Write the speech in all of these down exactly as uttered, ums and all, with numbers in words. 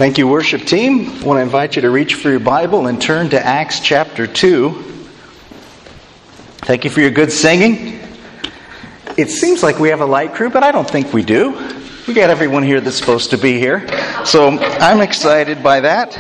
Thank you, worship team. I want to invite you to reach for your Bible and turn to Acts chapter two. Thank you for your good singing. It seems like we have a light crew, but I don't think we do. We got everyone here that's supposed to be here. So I'm excited by that.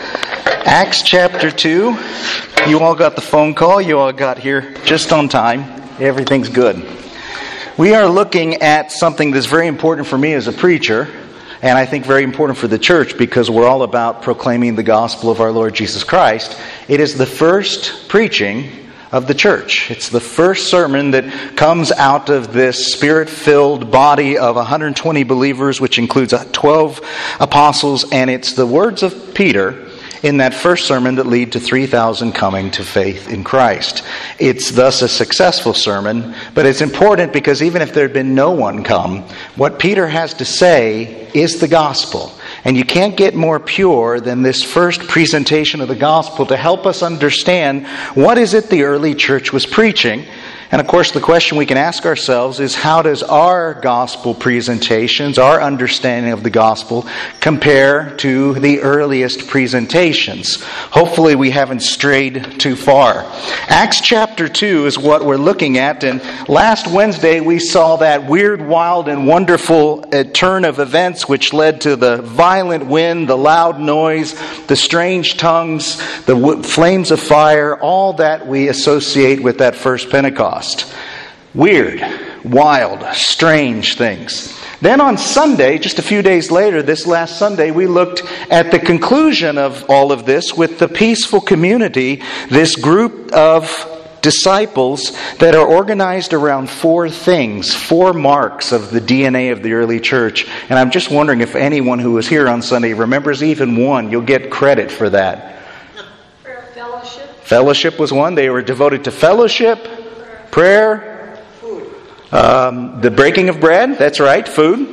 Acts chapter two. You all got the phone call. You all got here just on time. Everything's good. We are looking at something that's very important for me as a preacher, and I think very important for the church because we're all about proclaiming the gospel of our Lord Jesus Christ. It is the first preaching of the church. It's the first sermon that comes out of this Spirit-filled body of one hundred twenty believers, which includes twelve apostles, and it's the words of Peter in that first sermon that lead to three thousand coming to faith in Christ. It's thus a successful sermon, but it's important because even if there had been no one come, what Peter has to say is the gospel. And you can't get more pure than this first presentation of the gospel to help us understand what is it the early church was preaching. And of course, the question we can ask ourselves is, how does our gospel presentations, our understanding of the gospel, compare to the earliest presentations? Hopefully we haven't strayed too far. Acts chapter two is what we're looking at, and last Wednesday we saw that weird, wild, and wonderful uh, turn of events which led to the violent wind, the loud noise, the strange tongues, the w- flames of fire, all that we associate with that first Pentecost. Weird, wild, strange things. Then on Sunday, just a few days later, this last Sunday, we looked at the conclusion of all of this with the peaceful community, this group of disciples that are organized around four things, four marks of the D N A of the early church. And I'm just wondering if anyone who was here on Sunday remembers even one. You'll get credit for that. Fellowship. Fellowship was one. They were devoted to fellowship. Prayer, food, um, the breaking of bread, that's right, food,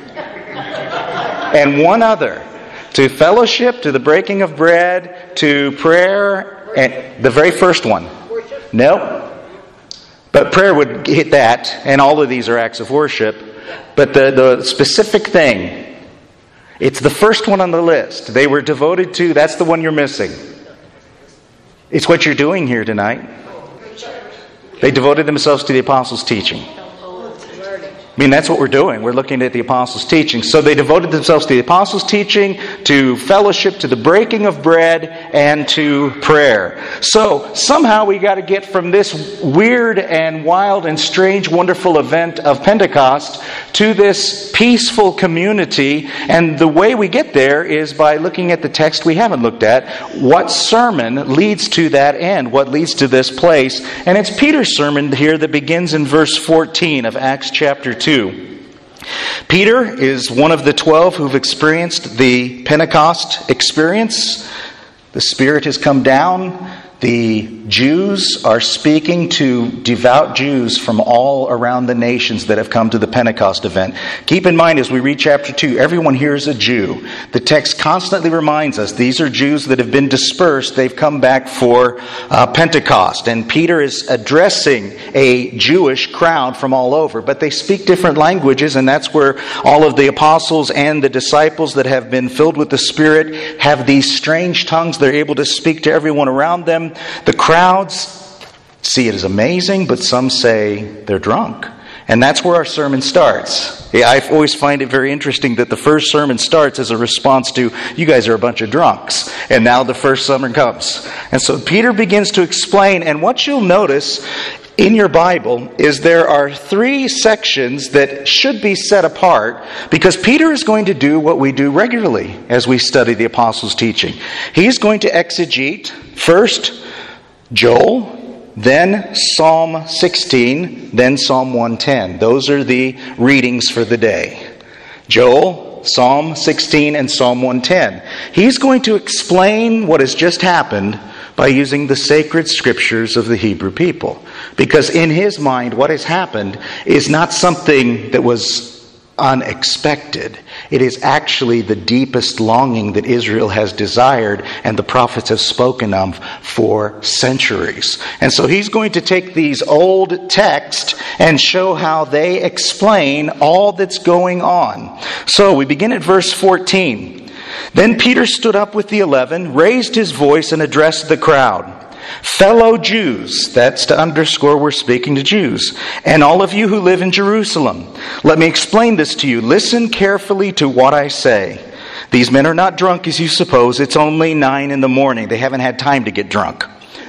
and one other, to fellowship, to the breaking of bread, to prayer, and the very first one. Worship? No, but prayer would hit that, and all of these are acts of worship, but the, the specific thing, it's the first one on the list. They were devoted to, that's the one you're missing. It's what you're doing here tonight. They devoted themselves to the apostles' teaching. I mean, that's what we're doing. We're looking at the apostles' teaching. So they devoted themselves to the apostles' teaching, to fellowship, to the breaking of bread, and to prayer. So somehow we got to get from this weird and wild and strange, wonderful event of Pentecost to this peaceful community. And the way we get there is by looking at the text we haven't looked at. What sermon leads to that end? What leads to this place? And it's Peter's sermon here that begins in verse fourteen of Acts chapter two. Peter is one of the twelve who've experienced the Pentecost experience. The Spirit has come down. The Jews are speaking to devout Jews from all around the nations that have come to the Pentecost event. Keep in mind, as we read chapter two, everyone here is a Jew. The text constantly reminds us these are Jews that have been dispersed. They've come back for uh, Pentecost. And Peter is addressing a Jewish crowd from all over. But they speak different languages, and that's where all of the apostles and the disciples that have been filled with the Spirit have these strange tongues. They're able to speak to everyone around them. The crowds see it as amazing, but some say they're drunk. And that's where our sermon starts. Yeah, I always find it very interesting that the first sermon starts as a response to, you guys are a bunch of drunks. And now the first sermon comes. And so Peter begins to explain, and what you'll notice in your Bible is there are three sections that should be set apart because Peter is going to do what we do regularly as we study the apostles' teaching. He's going to exegete first Joel, then Psalm sixteen, then Psalm one ten. Those are the readings for the day. Joel, Psalm sixteen, and Psalm one ten. He's going to explain what has just happened by using the sacred scriptures of the Hebrew people. Because in his mind, what has happened is not something that was unexpected. It is actually the deepest longing that Israel has desired and the prophets have spoken of for centuries. And so he's going to take these old texts and show how they explain all that's going on. So we begin at verse fourteen. Then Peter stood up with the eleven, raised his voice, and addressed the crowd. Fellow Jews, that's to underscore we're speaking to Jews, and all of you who live in Jerusalem, let me explain this to you. Listen carefully to what I say. These men are not drunk as you suppose. It's only nine in the morning. They haven't had time to get drunk.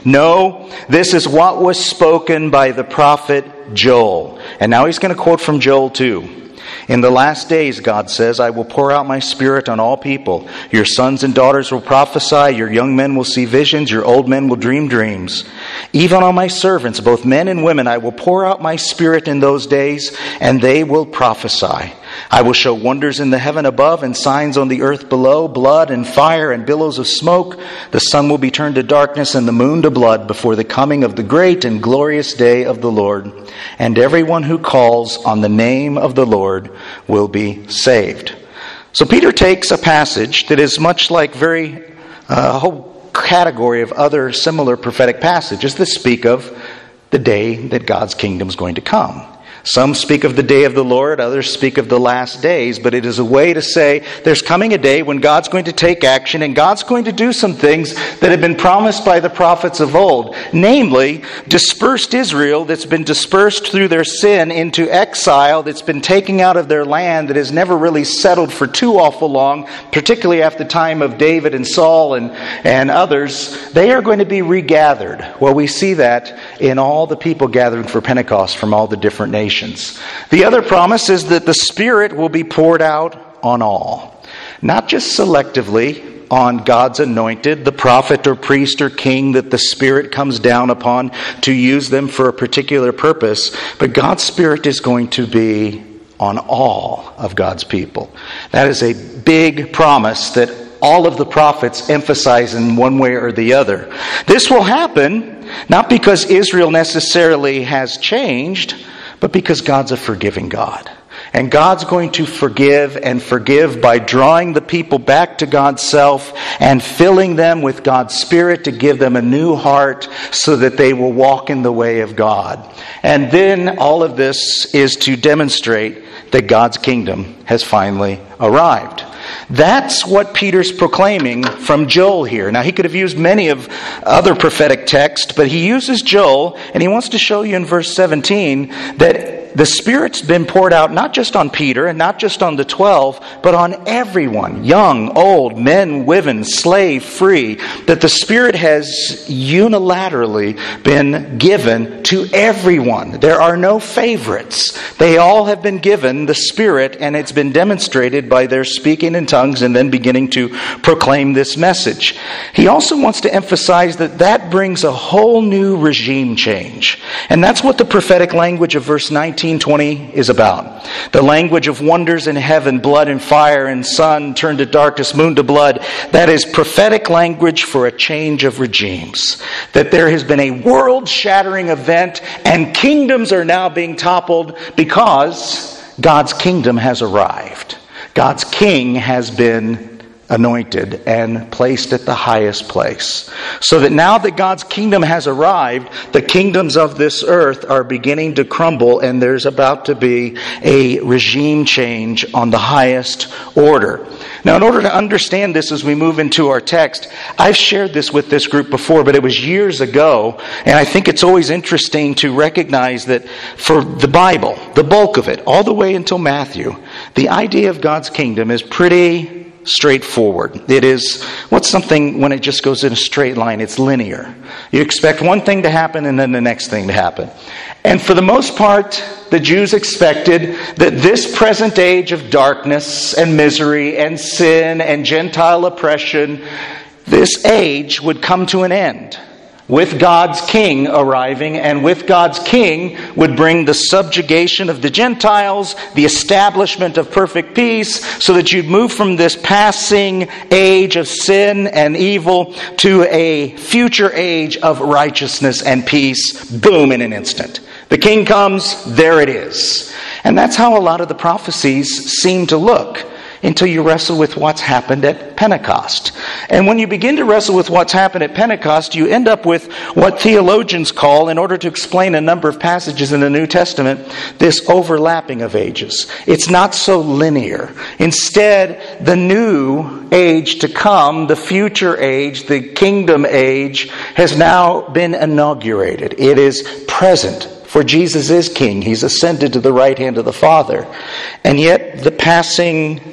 No, this is what was spoken by the prophet Joel. And now he's going to quote from Joel too. In the last days, God says, I will pour out my Spirit on all people. Your sons and daughters will prophesy. Your young men will see visions. Your old men will dream dreams. Even on my servants, both men and women, I will pour out my Spirit in those days, and they will prophesy. I will show wonders in the heaven above and signs on the earth below, blood and fire and billows of smoke. The sun will be turned to darkness and the moon to blood before the coming of the great and glorious day of the Lord. And everyone who calls on the name of the Lord will be saved. So Peter takes a passage that is much like very uh, a whole category of other similar prophetic passages that speak of the day that God's kingdom is going to come. Some speak of the day of the Lord, others speak of the last days, but it is a way to say there's coming a day when God's going to take action and God's going to do some things that have been promised by the prophets of old. Namely, dispersed Israel that's been dispersed through their sin into exile, that's been taken out of their land, that has never really settled for too awful long, particularly after the time of David and Saul and, and others. They are going to be regathered. Well, we see that in all the people gathering for Pentecost from all the different nations. The other promise is that the Spirit will be poured out on all. Not just selectively on God's anointed, the prophet or priest or king that the Spirit comes down upon to use them for a particular purpose, but God's Spirit is going to be on all of God's people. That is a big promise that all of the prophets emphasize in one way or the other. This will happen not because Israel necessarily has changed, but because God's a forgiving God. And God's going to forgive and forgive by drawing the people back to God's self and filling them with God's Spirit to give them a new heart so that they will walk in the way of God. And then all of this is to demonstrate that God's kingdom has finally arrived. That's what Peter's proclaiming from Joel here. Now, he could have used many of other prophetic texts, but he uses Joel, and he wants to show you in verse seventeen that the Spirit's been poured out not just on Peter and not just on the twelve, but on everyone, young, old, men, women, slave, free, that the Spirit has unilaterally been given to everyone. There are no favorites. They all have been given the Spirit, and it's been demonstrated by their speaking in tongues and then beginning to proclaim this message. He also wants to emphasize that that brings a whole new regime change. And that's what the prophetic language of verse nineteen twenty is about. The language of wonders in heaven, blood and fire and sun turned to darkness, moon to blood. That is prophetic language for a change of regimes. That there has been a world-shattering event and kingdoms are now being toppled because God's kingdom has arrived. God's king has been anointed and placed at the highest place. So that now that God's kingdom has arrived, the kingdoms of this earth are beginning to crumble and there's about to be a regime change on the highest order. Now, in order to understand this as we move into our text, I've shared this with this group before, but it was years ago, and I think it's always interesting to recognize that for the Bible, the bulk of it, all the way until Matthew, the idea of God's kingdom is pretty straightforward. It is, what's something when it just goes in a straight line? It's linear. You expect one thing to happen and then the next thing to happen. And for the most part, the Jews expected that this present age of darkness and misery and sin and Gentile oppression, this age would come to an end with God's king arriving, and with God's king would bring the subjugation of the Gentiles, the establishment of perfect peace, so that you'd move from this passing age of sin and evil to a future age of righteousness and peace, boom, in an instant. The king comes, there it is. And that's how a lot of the prophecies seem to look. until you wrestle with what's happened at Pentecost. And when you begin to wrestle with what's happened at Pentecost, you end up with what theologians call, in order to explain a number of passages in the New Testament, this overlapping of ages. It's not so linear. Instead, the new age to come, the future age, the kingdom age, has now been inaugurated. It is present. For Jesus is King. He's ascended to the right hand of the Father. And yet the passing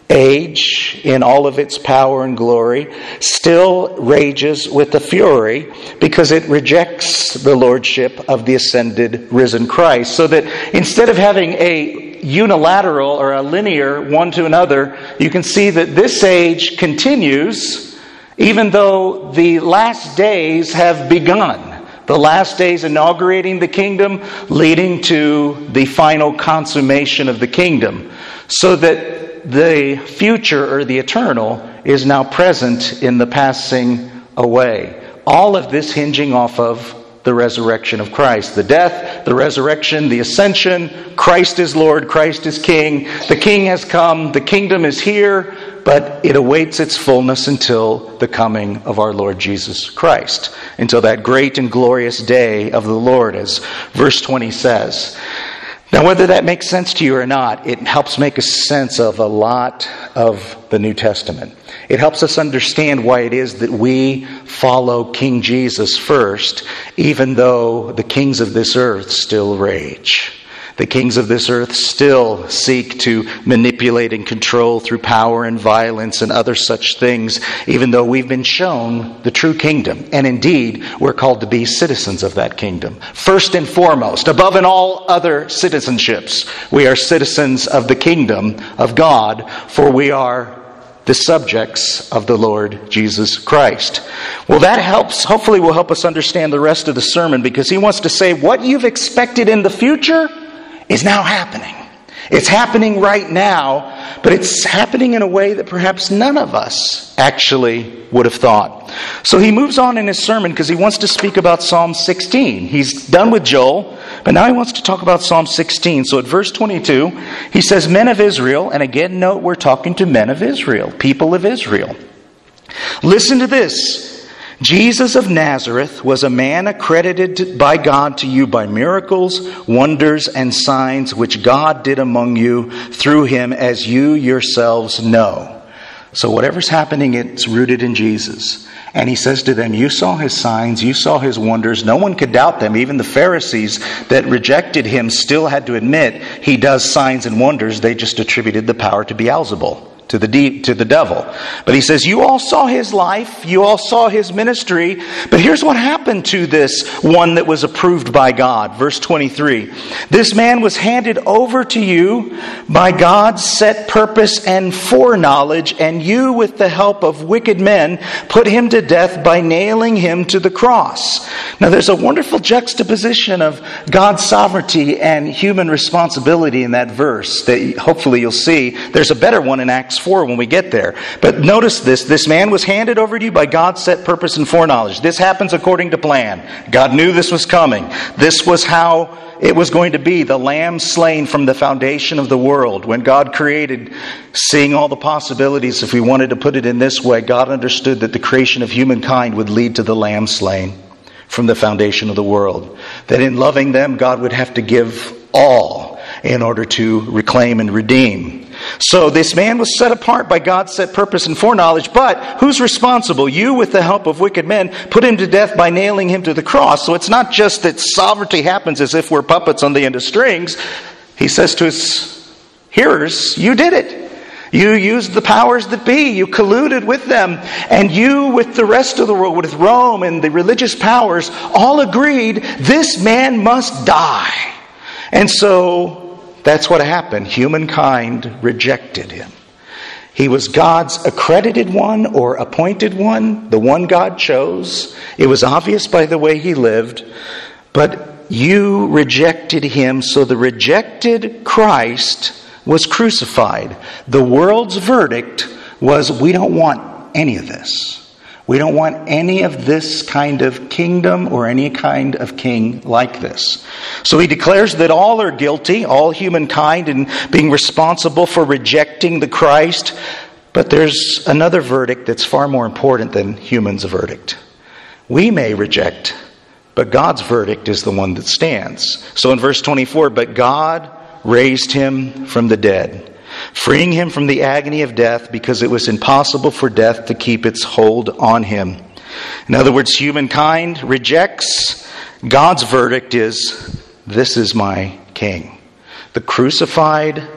age, in all of its power and glory, still rages with the fury because it rejects the lordship of the ascended, risen Christ. So that instead of having a unilateral or a linear one to another, you can see that this age continues even though the last days have begun. The last days inaugurating the kingdom, leading to the final consummation of the kingdom. So that the future, or the eternal, is now present in the passing away. All of this hinging off of the resurrection of Christ. The death, the resurrection, the ascension. Christ is Lord, Christ is King. The King has come, the kingdom is here, but it awaits its fullness until the coming of our Lord Jesus Christ. Until that great and glorious day of the Lord, as verse twenty says. Now, whether that makes sense to you or not, it helps make a sense of a lot of the New Testament. It helps us understand why it is that we follow King Jesus first, even though the kings of this earth still rage. The kings of this earth still seek to manipulate and control through power and violence and other such things, even though we've been shown the true kingdom. And indeed, we're called to be citizens of that kingdom. First and foremost, above in all other citizenships, we are citizens of the kingdom of God, for we are the subjects of the Lord Jesus Christ. Well, that helps, hopefully will help us understand the rest of the sermon, because he wants to say what you've expected in the future is now happening. It's happening right now, but it's happening in a way that perhaps none of us actually would have thought. So he moves on in his sermon because he wants to speak about Psalm sixteen. He's done with Joel, but now he wants to talk about Psalm sixteen. So at verse twenty-two, he says, "Men of Israel," and again, note we're talking to men of Israel, people of Israel. "Listen to this. Jesus of Nazareth was a man accredited by God to you by miracles, wonders, and signs which God did among you through him, as you yourselves know." So whatever's happening, it's rooted in Jesus. And he says to them, you saw his signs, you saw his wonders. No one could doubt them. Even the Pharisees that rejected him still had to admit he does signs and wonders. They just attributed the power to Beelzebul, to the de- to the devil. But he says, you all saw his life, you all saw his ministry, but here's what happened to this one that was approved by God. Verse twenty-three, "This man was handed over to you by God's set purpose and foreknowledge, and you, with the help of wicked men, put him to death by nailing him to the cross." Now there's a wonderful juxtaposition of God's sovereignty and human responsibility in that verse that hopefully you'll see. There's a better one in Acts four when we get there. But notice this. This man was handed over to you by God's set purpose and foreknowledge. This happens according to plan. God knew this was coming. This was how it was going to be. The lamb slain from the foundation of the world. When God created, seeing all the possibilities, if we wanted to put it in this way, God understood that the creation of humankind would lead to the lamb slain from the foundation of the world. That in loving them, God would have to give all in order to reclaim and redeem. So this man was set apart by God's set purpose and foreknowledge, but who's responsible? You, with the help of wicked men, put him to death by nailing him to the cross. So it's not just that sovereignty happens as if we're puppets on the end of strings. He says to his hearers, you did it. You used the powers that be. You colluded with them. And you, with the rest of the world, with Rome and the religious powers, all agreed this man must die. And so that's what happened. Humankind rejected him. He was God's accredited one or appointed one, the one God chose. It was obvious by the way he lived. But you rejected him, so the rejected Christ was crucified. The world's verdict was, we don't want any of this. We don't want any of this kind of kingdom or any kind of king like this. So he declares that all are guilty, all humankind, in being responsible for rejecting the Christ. But there's another verdict that's far more important than humans' verdict. We may reject, but God's verdict is the one that stands. So in verse twenty-four, but God raised him from the dead, freeing him from the agony of death, because it was impossible for death to keep its hold on him. In other words, humankind rejects. God's verdict is, this is my king. The crucified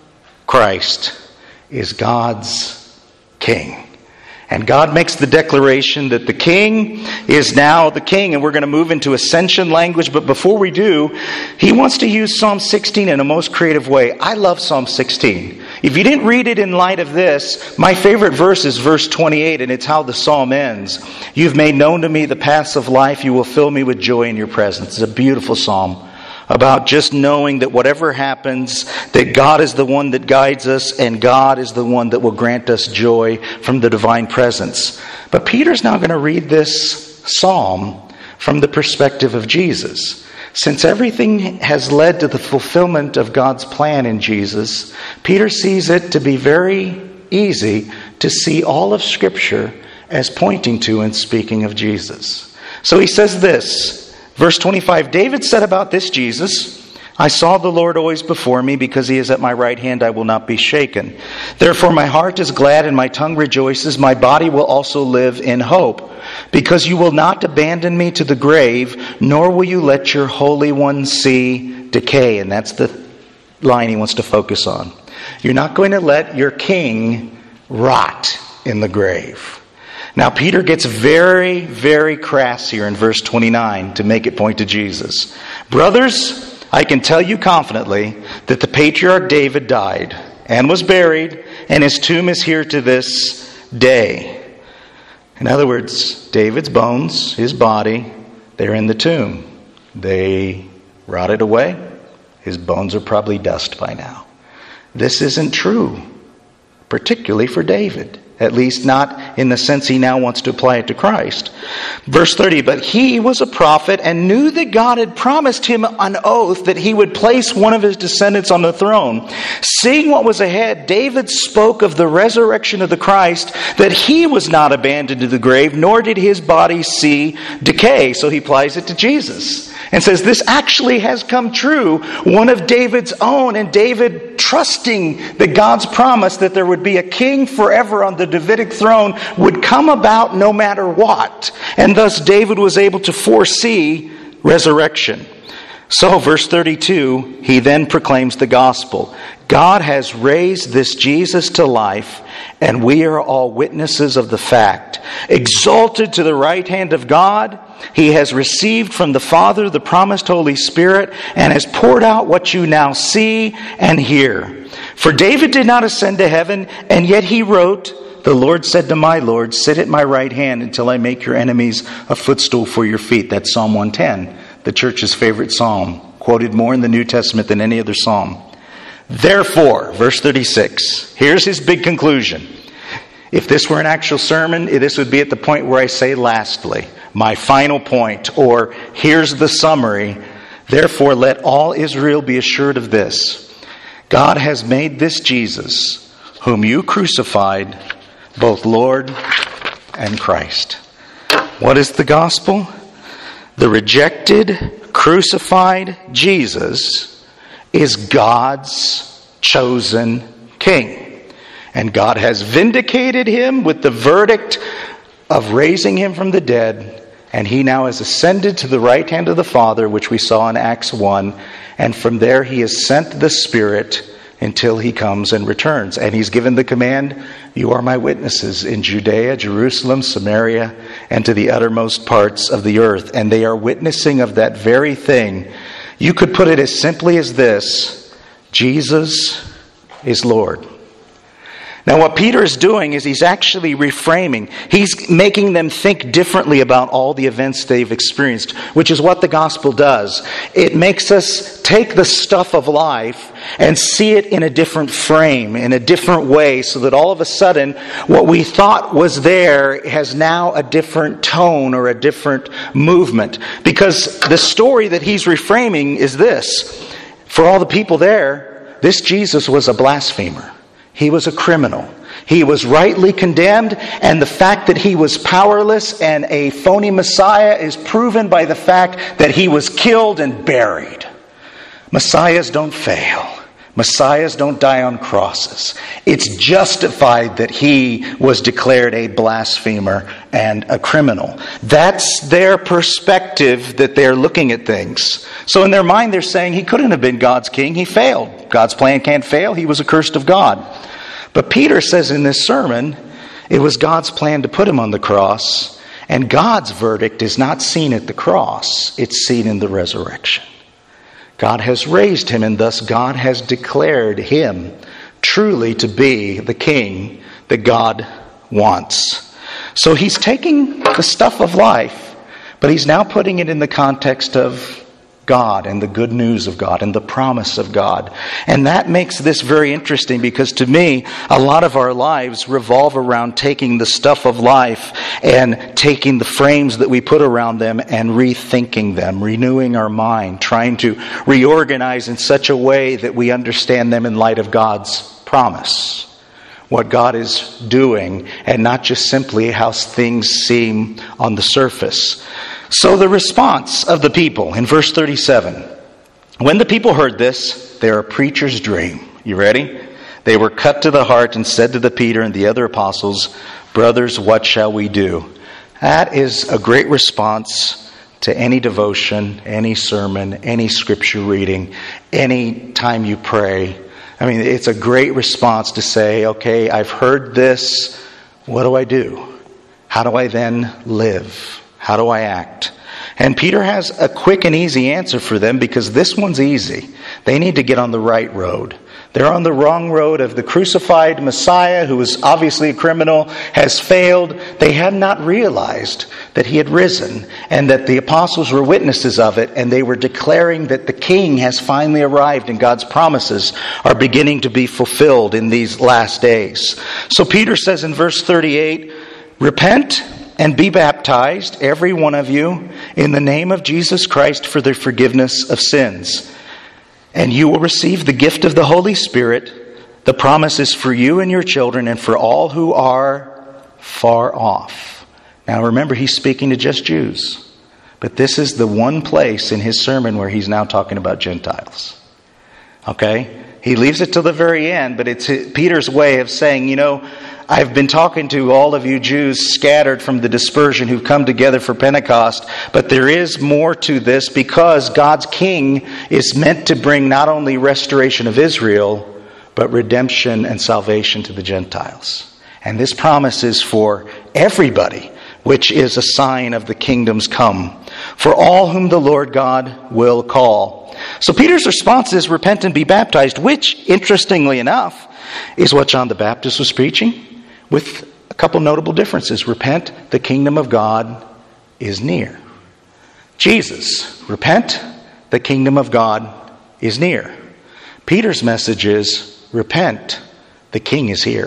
Christ is God's king. And God makes the declaration that the king is now the king. And we're going to move into ascension language. But before we do, he wants to use Psalm sixteen in a most creative way. I love Psalm sixteen. If you didn't read it in light of this, my favorite verse is verse twenty-eight, and it's how the psalm ends. You've made known to me the paths of life. You will fill me with joy in your presence. It's a beautiful psalm about just knowing that whatever happens, that God is the one that guides us, and God is the one that will grant us joy from the divine presence. But Peter's now going to read this psalm from the perspective of Jesus. Since everything has led to the fulfillment of God's plan in Jesus, Peter sees it to be very easy to see all of Scripture as pointing to and speaking of Jesus. So he says this, verse twenty-five, David said about this Jesus, I saw the Lord always before me, because he is at my right hand, I will not be shaken. Therefore my heart is glad and my tongue rejoices. My body will also live in hope, because you will not abandon me to the grave, nor will you let your Holy One see decay. And that's the line he wants to focus on. You're not going to let your king rot in the grave. Now, Peter gets very, very crass here in verse twenty-nine to make it point to Jesus. Brothers, I can tell you confidently that the patriarch David died and was buried, and his tomb is here to this day. In other words, David's bones, his body, they're in the tomb. They rotted away. His bones are probably dust by now. This isn't true, particularly for David. At least not in the sense he now wants to apply it to Christ. Verse thirty, but he was a prophet and knew that God had promised him an oath that he would place one of his descendants on the throne. Seeing what was ahead, David spoke of the resurrection of the Christ, that he was not abandoned to the grave, nor did his body see decay. So he applies it to Jesus and says, this actually has come true. One of David's own, and David trusting that God's promise that there would be a king forever on the Davidic throne would come about no matter what. And thus David was able to foresee resurrection. So, verse thirty-two, he then proclaims the gospel. God has raised this Jesus to life, and we are all witnesses of the fact. Exalted to the right hand of God, he has received from the Father the promised Holy Spirit, and has poured out what you now see and hear. For David did not ascend to heaven, and yet he wrote, the Lord said to my Lord, sit at my right hand until I make your enemies a footstool for your feet. That's Psalm one ten, the church's favorite psalm, quoted more in the New Testament than any other psalm. Therefore, verse thirty-six, here's his big conclusion. If this were an actual sermon, this would be at the point where I say lastly, my final point, or here's the summary. Therefore, let all Israel be assured of this. God has made this Jesus, whom you crucified, both Lord and Christ. What is the gospel? The rejected, crucified Jesus is God's chosen king. And God has vindicated him with the verdict of raising him from the dead. And he now has ascended to the right hand of the Father, which we saw in Acts one. And from there he has sent the Spirit until he comes and returns. And he's given the command, you are my witnesses in Judea, Jerusalem, Samaria, and to the uttermost parts of the earth. And they are witnessing of that very thing. You could put it as simply as this: Jesus is Lord. Now what Peter is doing is he's actually reframing. He's making them think differently about all the events they've experienced, which is what the gospel does. It makes us take the stuff of life and see it in a different frame, in a different way, so that all of a sudden what we thought was there has now a different tone or a different movement. Because the story that he's reframing is this. For all the people there, this Jesus was a blasphemer. He was a criminal. He was rightly condemned, and the fact that he was powerless and a phony Messiah is proven by the fact that he was killed and buried. Messiahs don't fail. Messiahs don't die on crosses. It's justified that he was declared a blasphemer and a criminal. That's their perspective that they're looking at things. So in their mind they're saying he couldn't have been God's king. He failed. God's plan can't fail. He was accursed of God. But Peter says in this sermon, it was God's plan to put him on the cross, and God's verdict is not seen at the cross. It's seen in the resurrection. God has raised him, and thus God has declared him truly to be the king that God wants. So he's taking the stuff of life, but he's now putting it in the context of God and the good news of God and the promise of God. And that makes this very interesting, because to me, a lot of our lives revolve around taking the stuff of life and taking the frames that we put around them and rethinking them, renewing our mind, trying to reorganize in such a way that we understand them in light of God's promise, what God is doing, and not just simply how things seem on the surface. So the response of the people in verse thirty-seven. When the people heard this, they're a preacher's dream. You ready? They were cut to the heart and said to the Peter and the other apostles, "Brothers, what shall we do?" That is a great response to any devotion, any sermon, any scripture reading, any time you pray. I mean, it's a great response to say, okay, I've heard this. What do I do? How do I then live? How do I act? And Peter has a quick and easy answer for them, because this one's easy. They need to get on the right road. They're on the wrong road of the crucified Messiah, who is obviously a criminal, has failed. They had not realized that he had risen and that the apostles were witnesses of it, and they were declaring that the king has finally arrived and God's promises are beginning to be fulfilled in these last days. So Peter says in verse thirty-eight, "Repent and be baptized, every one of you, in the name of Jesus Christ for the forgiveness of sins. And you will receive the gift of the Holy Spirit. The promise is for you and your children and for all who are far off." Now remember, he's speaking to just Jews. But this is the one place in his sermon where he's now talking about Gentiles. Okay? He leaves it till the very end, but it's Peter's way of saying, you know, I've been talking to all of you Jews scattered from the dispersion who've come together for Pentecost, but there is more to this, because God's king is meant to bring not only restoration of Israel, but redemption and salvation to the Gentiles. And this promise is for everybody, which is a sign of the kingdom's come, for all whom the Lord God will call. So Peter's response is repent and be baptized, which, interestingly enough, is what John the Baptist was preaching, with a couple notable differences. Repent, the kingdom of God is near. Jesus, repent, the kingdom of God is near. Peter's message is, repent, the king is here.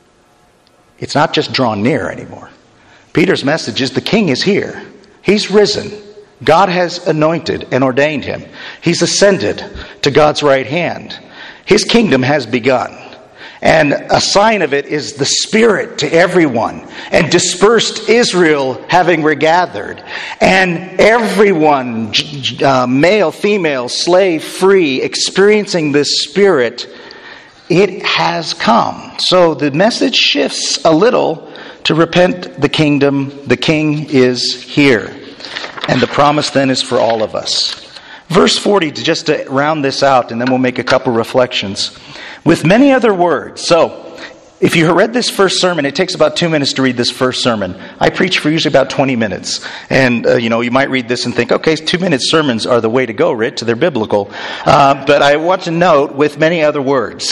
It's not just drawn near anymore. Peter's message is the king is here. He's risen. God has anointed and ordained him. He's ascended to God's right hand. His kingdom has begun. And a sign of it is the Spirit to everyone, and dispersed Israel having regathered, and everyone, uh, male, female, slave, free, experiencing this Spirit. It has come. So the message shifts a little to repent, the kingdom, the king is here. And the promise then is for all of us. Verse forty, just to round this out, and then we'll make a couple reflections. With many other words. So, if you read this first sermon, it takes about two minutes to read this first sermon. I preach for usually about twenty minutes. And, uh, you know, you might read this and think, okay, two-minute sermons are the way to go, Rich. They're biblical. Uh, but I want to note, with many other words.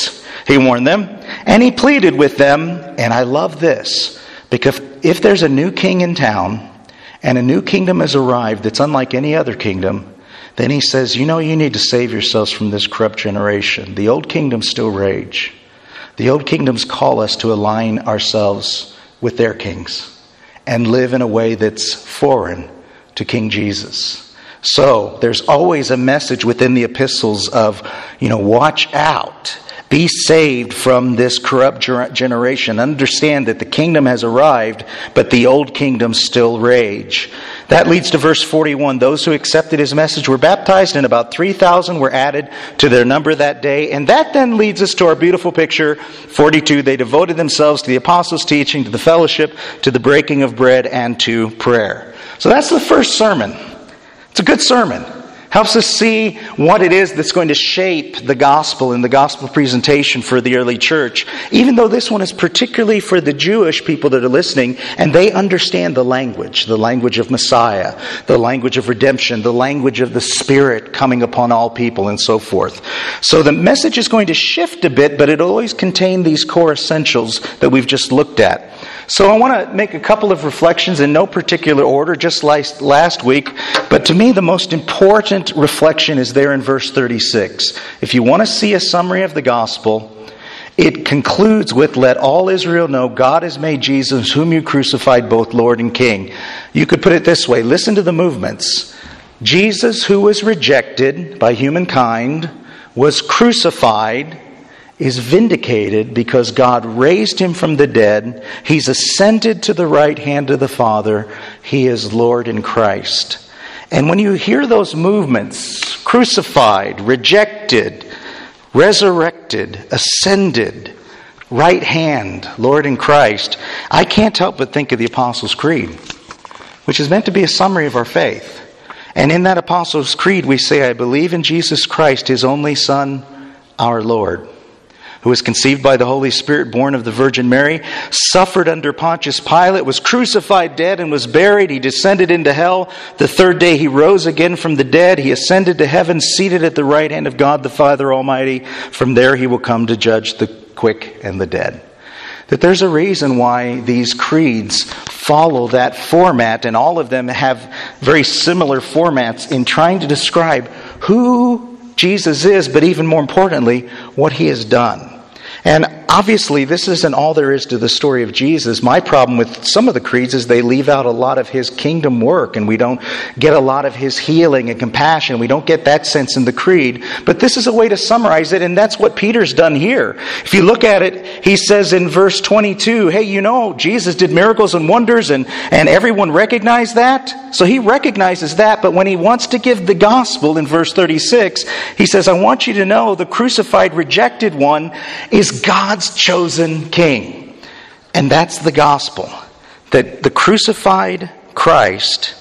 He warned them, and he pleaded with them, and I love this, because if there's a new king in town, and a new kingdom has arrived that's unlike any other kingdom, then he says, you know, you need to save yourselves from this corrupt generation. The old kingdoms still rage. The old kingdoms call us to align ourselves with their kings and live in a way that's foreign to King Jesus. So there's always a message within the epistles of, you know, watch out. Be saved from this corrupt generation. Understand that the kingdom has arrived, but the old kingdoms still rage. That leads to verse forty-one. Those who accepted his message were baptized, and about three thousand were added to their number that day. And that then leads us to our beautiful picture, forty-two. They devoted themselves to the apostles' teaching, to the fellowship, to the breaking of bread, and to prayer. So that's the first sermon. It's a good sermon. Helps us see what it is that's going to shape the gospel and the gospel presentation for the early church. Even though this one is particularly for the Jewish people that are listening, and they understand the language, the language of Messiah, the language of redemption, the language of the Spirit coming upon all people, and so forth. So the message is going to shift a bit, but it'll always contain these core essentials that we've just looked at. So I want to make a couple of reflections in no particular order, just like last week. But to me, the most important reflection is there in verse thirty-six. If you want to see a summary of the gospel, it concludes with, let all Israel know God has made Jesus, whom you crucified, both Lord and King. You could put it this way. Listen to the movements. Jesus, who was rejected by humankind, was crucified, is vindicated because God raised him from the dead. He's ascended to the right hand of the Father. He is Lord in Christ. And when you hear those movements, crucified, rejected, resurrected, ascended, right hand, Lord in Christ, I can't help but think of the Apostles' Creed, which is meant to be a summary of our faith. And in that Apostles' Creed we say, I believe in Jesus Christ, his only Son, our Lord, who was conceived by the Holy Spirit, born of the Virgin Mary, suffered under Pontius Pilate, was crucified, dead, and was buried. He descended into hell. The third day he rose again from the dead. He ascended to heaven, seated at the right hand of God the Father Almighty. From there he will come to judge the quick and the dead. That there's a reason why these creeds follow that format, and all of them have very similar formats in trying to describe who Jesus is, but even more importantly, what he has done. And obviously, this isn't all there is to the story of Jesus. My problem with some of the creeds is they leave out a lot of his kingdom work, and we don't get a lot of his healing and compassion. We don't get that sense in the creed. But this is a way to summarize it, and that's what Peter's done here. If you look at it, he says in verse twenty-two, hey, you know, Jesus did miracles and wonders, and, and everyone recognized that. So he recognizes that, but when he wants to give the gospel in verse thirty-six, he says, I want you to know the crucified, rejected one is God's chosen king. And that's the gospel. That the crucified Christ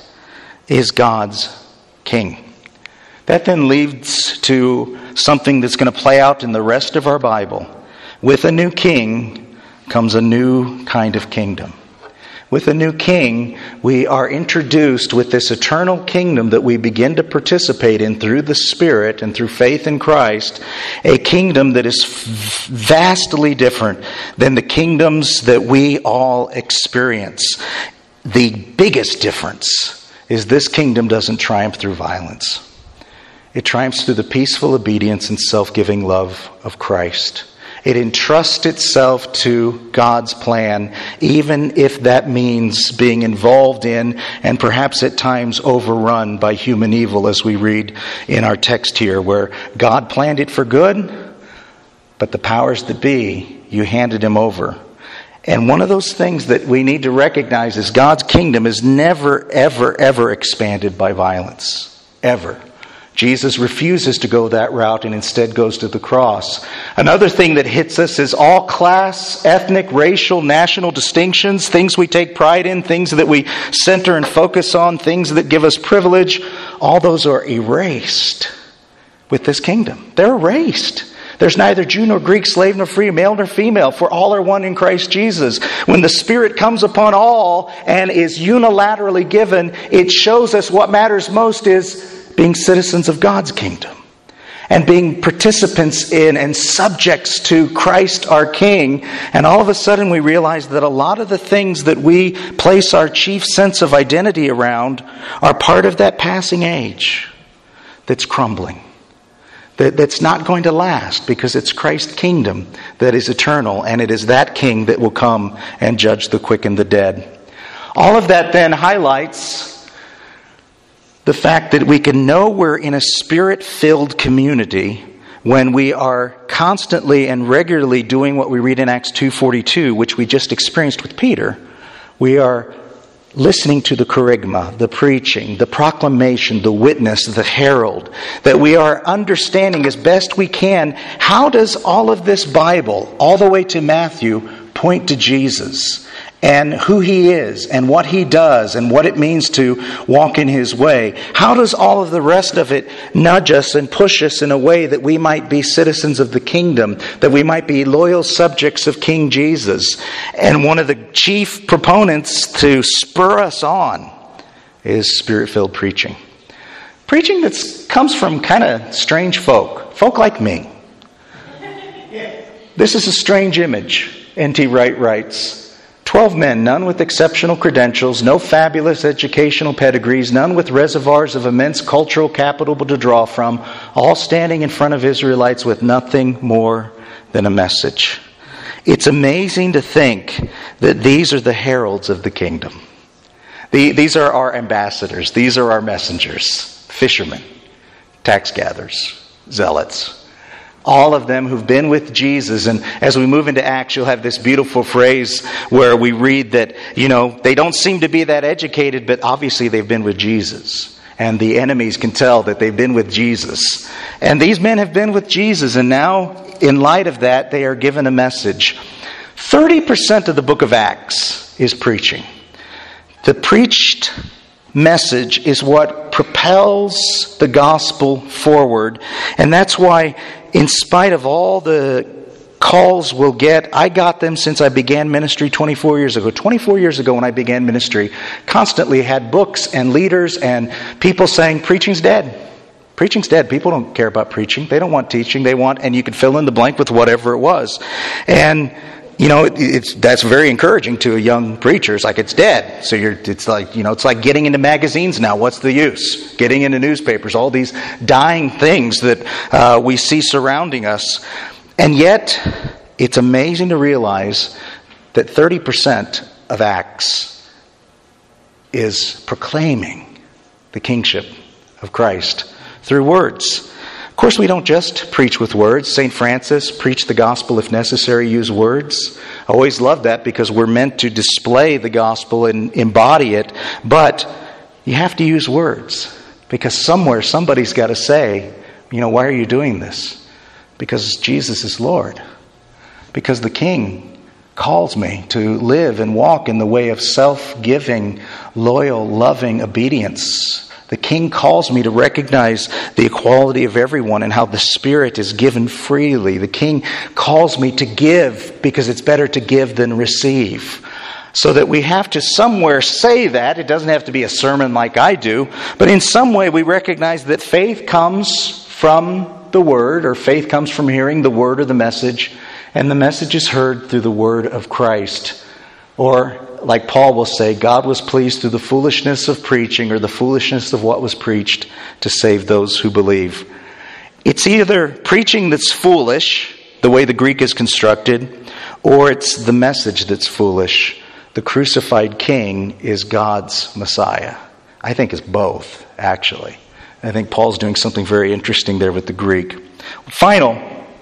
is God's king. That then leads to something that's going to play out in the rest of our Bible. With a new king comes a new kind of kingdom. With a new king, we are introduced with this eternal kingdom that we begin to participate in through the Spirit and through faith in Christ, a kingdom that is vastly different than the kingdoms that we all experience. The biggest difference is this kingdom doesn't triumph through violence. It triumphs through the peaceful obedience and self-giving love of Christ. It entrusts itself to God's plan, even if that means being involved in and perhaps at times overrun by human evil, as we read in our text here, where God planned it for good, but the powers that be, you handed him over. And one of those things that we need to recognize is God's kingdom is never, ever, ever expanded by violence. Ever. Jesus refuses to go that route and instead goes to the cross. Another thing that hits us is all class, ethnic, racial, national distinctions, things we take pride in, things that we center and focus on, things that give us privilege. All those are erased with this kingdom. They're erased. There's neither Jew nor Greek, slave nor free, male nor female, for all are one in Christ Jesus. When the Spirit comes upon all and is unilaterally given, it shows us what matters most is being citizens of God's kingdom. and being participants in and subjects to Christ our King. And all of a sudden we realize that a lot of the things that we place our chief sense of identity around are part of that passing age that's crumbling. That, that's not going to last, because it's Christ's kingdom that is eternal, and it is that King that will come and judge the quick and the dead. All of that then highlights the fact that we can know we're in a Spirit-filled community when we are constantly and regularly doing what we read in Acts two forty-two, which we just experienced with Peter. We are listening to the kerygma, the preaching, the proclamation, the witness, the herald, that we are understanding as best we can, how does all of this Bible, all the way to Matthew, point to Jesus and who He is and what He does and what it means to walk in His way? How does all of the rest of it nudge us and push us in a way that we might be citizens of the kingdom, that we might be loyal subjects of King Jesus? And one of the chief proponents to spur us on is Spirit-filled preaching. Preaching that comes from kind of strange folk, folk like me. This is a strange image. N T Wright writes, Twelve men, none with exceptional credentials, no fabulous educational pedigrees, none with reservoirs of immense cultural capital to draw from, all standing in front of Israelites with nothing more than a message. It's amazing to think that these are the heralds of the kingdom. The, these are our ambassadors. These are our messengers, fishermen, tax gatherers, zealots. All of them who've been with Jesus. And as we move into Acts, you'll have this beautiful phrase where we read that, you know, they don't seem to be that educated, but obviously they've been with Jesus. And the enemies can tell that they've been with Jesus. And these men have been with Jesus, and now, in light of that, they are given a message. thirty percent of the book of Acts is preaching. The preached message is what propels the gospel forward. And that's why, in spite of all the calls we'll get, I got them since I began ministry twenty-four years ago. twenty-four years ago when I began ministry, constantly had books and leaders and people saying, preaching's dead. Preaching's dead. People don't care about preaching. They don't want teaching. They want, and you can fill in the blank with whatever it was. And you know, it, it's that's very encouraging to a young preacher. It's like, it's dead. So you're, it's like, you know, it's like getting into magazines now. What's the use? Getting into newspapers, all these dying things that uh, we see surrounding us. And yet, it's amazing to realize that thirty percent of Acts is proclaiming the kingship of Christ through words. Of course, we don't just preach with words. Saint Francis preached the gospel if necessary, use words. I always love that because we're meant to display the gospel and embody it. But you have to use words because somewhere somebody's got to say, you know, why are you doing this? Because Jesus is Lord. Because the King calls me to live and walk in the way of self-giving, loyal, loving obedience. The King calls me to recognize the equality of everyone and how the Spirit is given freely. The King calls me to give because it's better to give than receive. So that we have to somewhere say that. It doesn't have to be a sermon like I do. But in some way we recognize that faith comes from the Word, or faith comes from hearing the Word or the message. And the message is heard through the Word of Christ. Or, like Paul will say, God was pleased through the foolishness of preaching, or the foolishness of what was preached, to save those who believe. It's either preaching that's foolish, the way the Greek is constructed, or it's the message that's foolish. The crucified King is God's Messiah. I think it's both, actually. I think Paul's doing something very interesting there with the Greek. Final,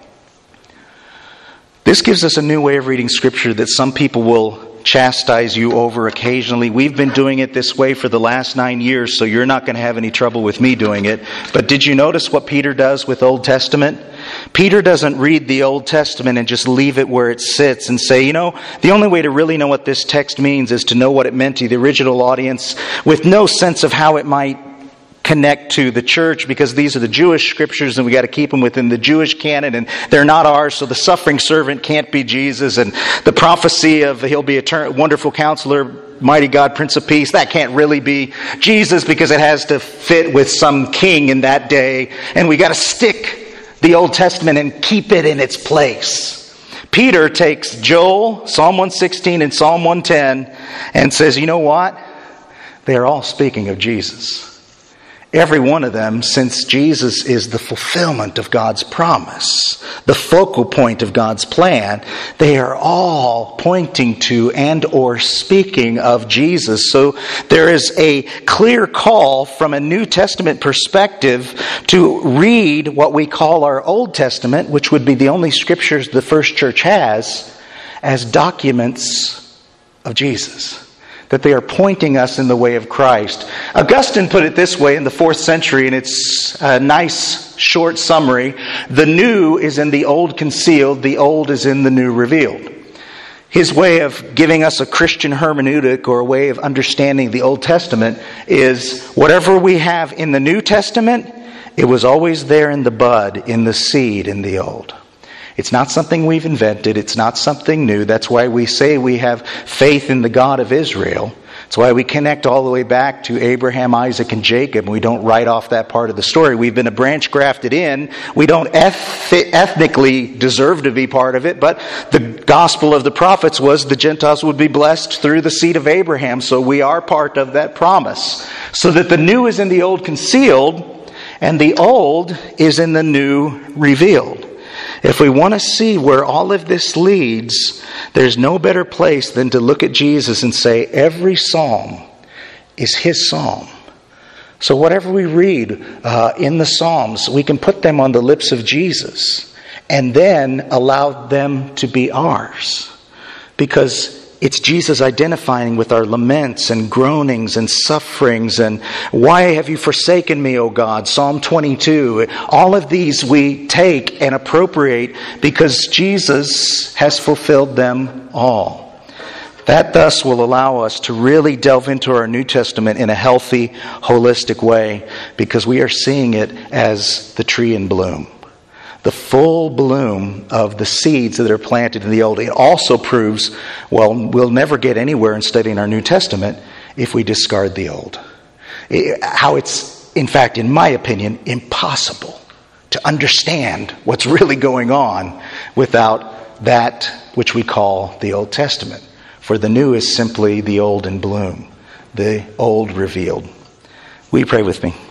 this gives us a new way of reading Scripture that some people will chastise you over occasionally. We've been doing it this way for the last nine years, so you're not going to have any trouble with me doing it. But did you notice what Peter does with Old Testament? Peter doesn't read the Old Testament and just leave it where it sits and say, you know, the only way to really know what this text means is to know what it meant to the original audience with no sense of how it might connect to the church, because these are the Jewish scriptures and we got to keep them within the Jewish canon, and they're not ours, so the suffering servant can't be Jesus, and the prophecy of he'll be a wonderful counselor, mighty God, Prince of Peace, that can't really be Jesus because it has to fit with some king in that day, and we got to stick the Old Testament and keep it in its place. Peter takes Joel, Psalm one sixteen, and Psalm one ten and says, you know what? They are all speaking of Jesus. Every one of them, since Jesus is the fulfillment of God's promise, the focal point of God's plan, they are all pointing to and or speaking of Jesus. So there is a clear call from a New Testament perspective to read what we call our Old Testament, which would be the only scriptures the first church has, as documents of Jesus. That they are pointing us in the way of Christ. Augustine put it this way in the fourth century, and it's a nice short summary. The new is in the old concealed, the old is in the new revealed. His way of giving us a Christian hermeneutic or a way of understanding the Old Testament is whatever we have in the New Testament, it was always there in the bud, in the seed, in the old. It's not something we've invented. It's not something new. That's why we say we have faith in the God of Israel. That's why we connect all the way back to Abraham, Isaac, and Jacob. And we don't write off that part of the story. We've been a branch grafted in. We don't eth- ethnically deserve to be part of it. But the gospel of the prophets was the Gentiles would be blessed through the seed of Abraham. So we are part of that promise. So that the new is in the old concealed, and the old is in the new revealed. If we want to see where all of this leads, there's no better place than to look at Jesus and say every psalm is His psalm. So whatever we read uh, in the Psalms, we can put them on the lips of Jesus and then allow them to be ours. Because it's Jesus identifying with our laments and groanings and sufferings and why have you forsaken me, O God? Psalm twenty-two. All of these we take and appropriate because Jesus has fulfilled them all. That thus will allow us to really delve into our New Testament in a healthy, holistic way because we are seeing it as the tree in bloom. The full bloom of the seeds that are planted in the old. It also proves, well, we'll never get anywhere in studying our New Testament if we discard the old. How it's, in fact, in my opinion, impossible to understand what's really going on without that which we call the Old Testament. For the new is simply the old in bloom, the old revealed. Will you pray with me?